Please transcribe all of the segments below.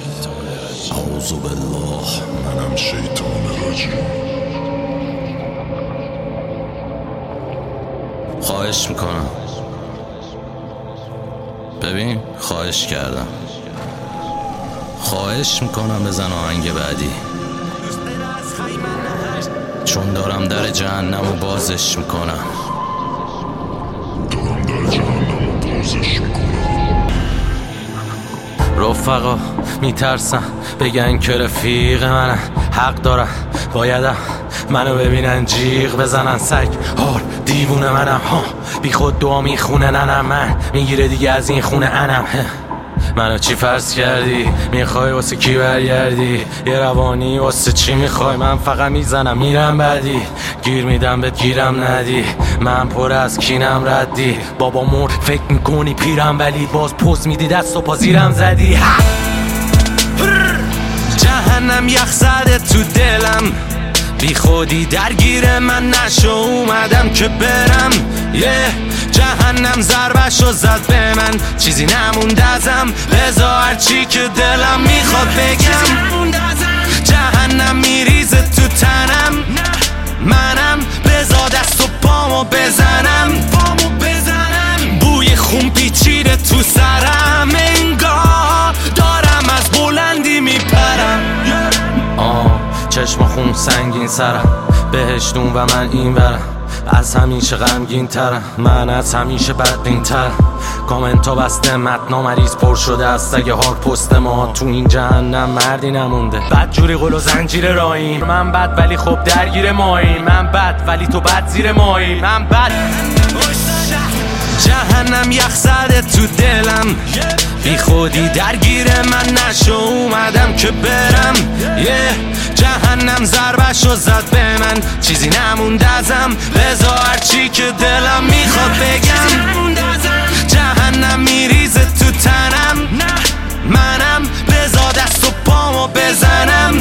اعوذ بالله، منم شیطان رجیم. خواهش میکنم، ببین خواهش کردم، خواهش میکنم بزن آهنگ بعدی، چون دارم در جهنم رو بازش میکنم. رفقا میترسن بگن که رفیق منن، حق دارن، بایدم منو ببینن جیغ بزنن. سگ هار دیوونه منم، ها بی خود دعا میخونه ننم، من میگیره دیگه از این خونه انم. منو چی فرض کردی؟ میخوای واسه کی برگردی؟ یه روانی واسه چی میخوای؟ من فقط میزنم میرم بعدی، گیر میدم بهت گیرم ندی، من پر از کینم ردی. بابا مرد فکر میکنی پیرم، ولی باز پوز میدی دست و پا زیرم زدی. جهنم یخ زده تو دلم، بی خودی درگیر من نشو، اومدم که برم. جهنم ضربشو زد به من، چیزی نموند ازم، بذار هرچی که دلم میخواد بگم. جهنم میریزه تو تنم، منم بذار دست و پامو بزنم. بوی خون پیچیده تو سرم، انگار دارم از بلندی میپرم. چشم خون سنگین سرم، بهشتون و من این برم. از همیشه غمگین ترم، من از همیشه بدبین ترم. کامنتا بسته، متنا مریض پر شده از سگ هار پست ما. تو این جهنم مردی نمونده، بد جوری قل و زنجیر راهیم. من بد ولی خب درگیر مایی، من بد ولی تو بد زیر مایی. من بد جهنم یخ زده تو دلم، بی خودی درگیر من نشو، اومدم که برم. جهنم ضربشو زد به من، چیزی نموند ازم، بذار هرچی که دلم میخواد بگم. جهنم میریزه تو تنم، منم بذار دست و پامو بزنم.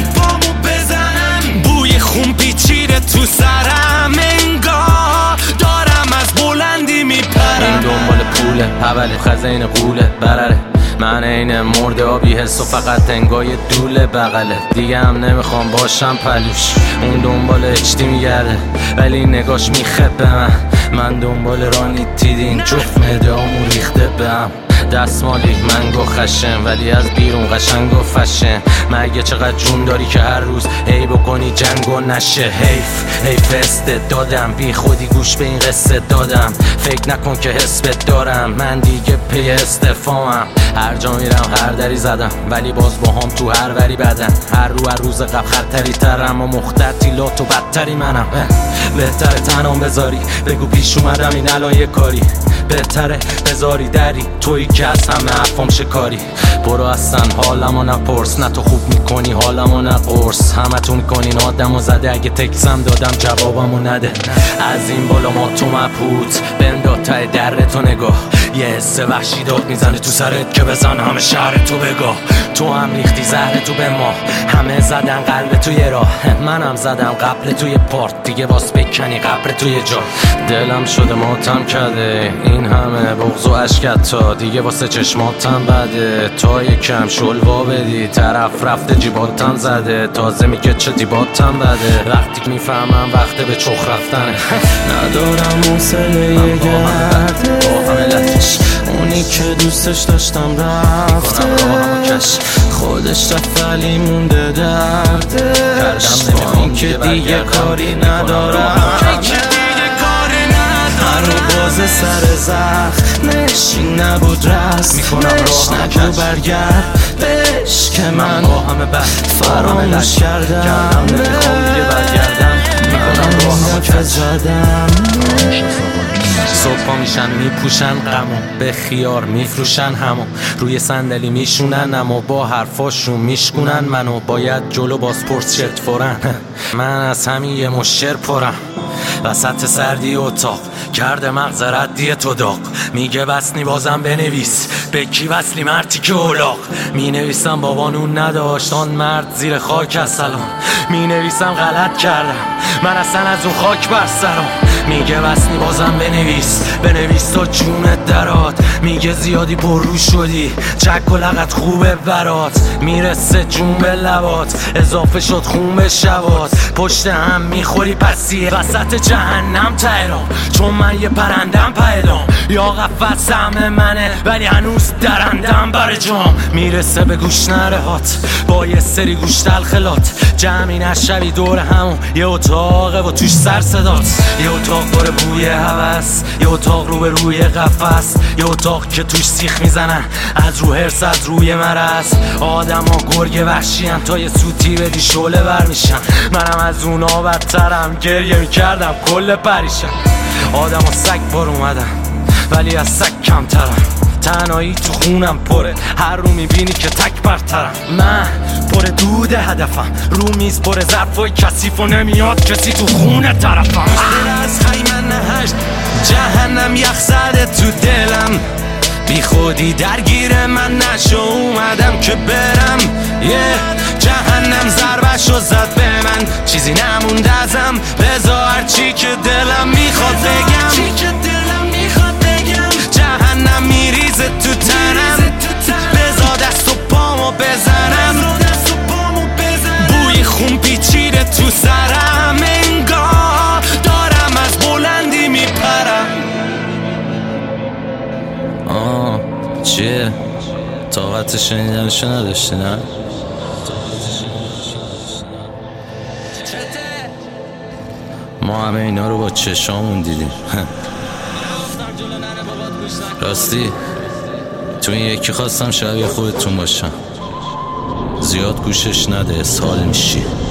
بوی خون پیچیده تو سرم، انگار دارم از بلندی میپرم. این دنبال پوله، حوله خزین قوله برره، من این مرده آبی حس و فقط انگای دوله بغله. دیگه هم نمیخوام باشم پلوش، اون دنبال اچتی میگرده ولی نگاش میخبه. من دنبال رانی تیدین، جفت مدامو ریخته بهم. دستمالی منگو خشن، ولی از بیرون قشنگ و فشن. مگه چقدر جون داری که هر روز هی بکنی جنگ و نشه؟ حیف استعدادم، بی خودی گوش به این قصه دادم. فکر نکن که حس دارم، من دیگه پی استفامم. هر جا میرم هر دری زدم، ولی باز با هم تو هر وری بدن. هر روز قبل خطری ترم و مخترتی لات و بدتری منم. بهتره تنام بذاری، بگو پیش اومدم این الان یه کاری. بهتره بذاری دری، تویی که از همه حرفام شکاری. برو اصلا حالمو نپرس، نه تو خوب میکنی حالمو نه قرص. همه تو میکنین آدمو زده، اگه تکسم دادم جوابمو نده. از این بالا ما تو مبهوت، بنداد ته درتو نگاه. یه حس وحشی داد میزنه تو سرت که بزن همه شهر تو بگاه. تو هم ریختی زهر تو به ما، همه زدن قلب توی راه. منم زدم قبل توی پارت، دیگه باس بکنی قبر توی جا. دلم شده ماتم کرده، این همه بغض و عشقت تا دیگه واسه چشماتم بده. تا یکم شلوا بدی، طرف رفته جیباتم زده، تازه میگه چه دیباتم بده. وقتی میفهمم وقته به چخ رفتنه، ندارم حوصله گردش. اونی که دوستش داشتم رفتش، خودش رفت ولی مونده دردش. با این که دیگه کاری ندارم، رو باز سر زخمش این نبود رسمش. نگو برگرد بهش که من با همه بد فراموش کردم. میکنم راهمو کج زدم. صبح میشن میپوشن غمو، به خیار میفروشن همو. روی صندلی میشونن اما با حرفاشون میشکونن منو. باید جلو بازپرس شرط فورن، من از همین یه مشر پرم. وسط سردی اتاق کرده مغز ردی تو داغ. میگه بسنی بازم بنویس، به کی وصلی مرتی که اولاق. مینویسم بابا نون نداشت آن مرد زیر خاک از سلام. مینویسم غلط کردم من اصلا از اون خاک بر سرم. میگه بسنی بازم بنویس تا جونت درات. میگه زیادی پررو شدی چک و لغت خوبه برات. میرسه جون به لبات اضافه شد خون به شبات. پشت هم میخوری پسیه وسط جهنم تهران. چون من یه پرندم پیدام یا قفص همه منه ولی هنوز درندم بر جام. میرسه به گوش نرهات با یه سری گوش تلخلات. جمعی نشوی دور همون یه اتاقه و توش سر صدات. یه اتاق داره بوی هوس، یه اتاق رو به روی قفس، یه اتاق که توش سیخ میزنن از رو هرس از روی مرض. آدم ها گرگ وحشی تا یه سوتی بدی شعله بر میشن. منم از اونا بدترم گریه میکردم کل پریشم. آدم ها سگ بار اومدن ولی از سگ کمترم. تنهایی تو خونم پره هر رو میبینی که تک برترم. من پر دود هدفم رو میز پر ظرفای کثیف و نمیاد کسی تو خونه طرفم. از خیمن نهشت جهنم یخ زده تو دلم. بی خودی درگیر من نشو اومدم که برم. جهنم ضربشو زد به من چیزی نمونده ازم. بذار هرچی که دلم میخواد بگم. جهنم میریزه تو تنم بذار دست و پامو بزنم. بوی خون پیچیده تو سرم انگار دارم از بلندی میپرم. چیه؟ طاقت شنیدنشو نداشتی نه؟ ما همه اینا رو با چشامون دیدیم. راستی تو این یکی خواستم شبیه خودتون باشم. زیاد گوشش نده اسهال میشی.